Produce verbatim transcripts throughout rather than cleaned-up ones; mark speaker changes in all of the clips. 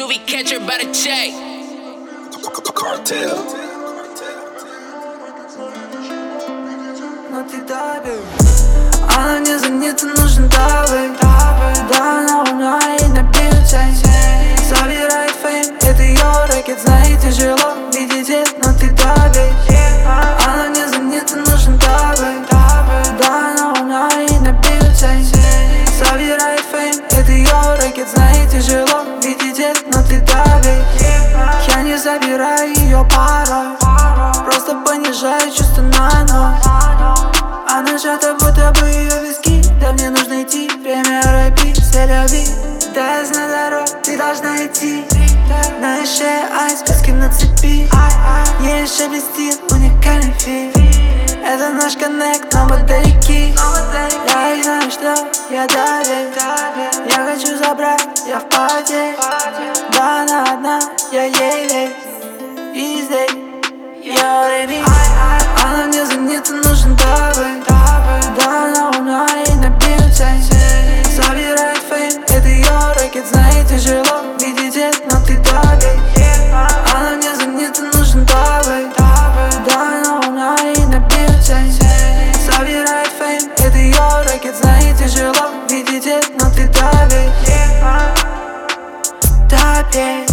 Speaker 1: Juvie catch her by the check.
Speaker 2: Cartel.
Speaker 3: Но ты дави. Она не занята, нужен дави. Да, она умна и набьет цень. Собирает фейм, это ее рэкет. Знает, тяжело видеть это, но ты дави. Она не занята, нужен дави. Да, она умна и набьет цень. Собирает фейм, это ее рэкет. Знает, тяжело видеть это, но ты дави. Я не забираю ее порой, просто понижаю чувство на ноль. Она сжата, будто бы ее виски. Да мне нужно идти, время рэпи, селяви. Да я знаю дорогу, ты должна идти. На шее айс, пески на цепи. Ей еще блестит уникальный фит. Это наш коннект, но мы далеки. Я и знаю, что я дави. Я хочу забрать, я в пати. Да, она одна, я ей весь. И здесь я already. Она мне занята, нужен дави. Да, она умна и набьет цень. Собирает фейм, это ее рэкет. Знает, тяжело видеть это, но ты дави. Она мне занята, нужен дави. Да, она умна и набьет цень. Собирает фейм, это ее рэкет. Знает, тяжело видеть это, но ты дави. Дави.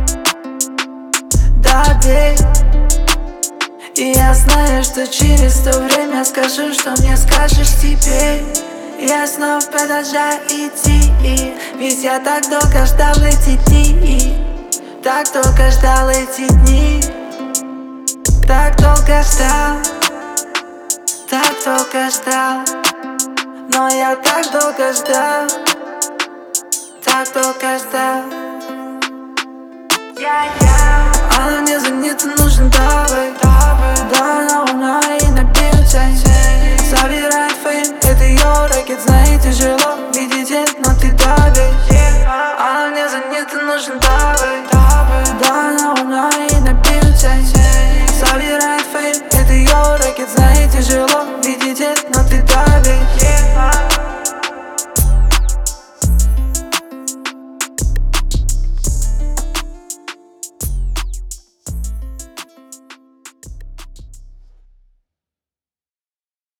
Speaker 3: Дави. И я знаю, что через то время скажу, что мне скажешь теперь. Я снова продолжаю идти, ведь я так долго ждал эти дни. Так долго ждал эти дни. Так долго ждал. Так долго ждал. Но я так долго ждал. Так долго ждал. Она мне занята, нужен давай.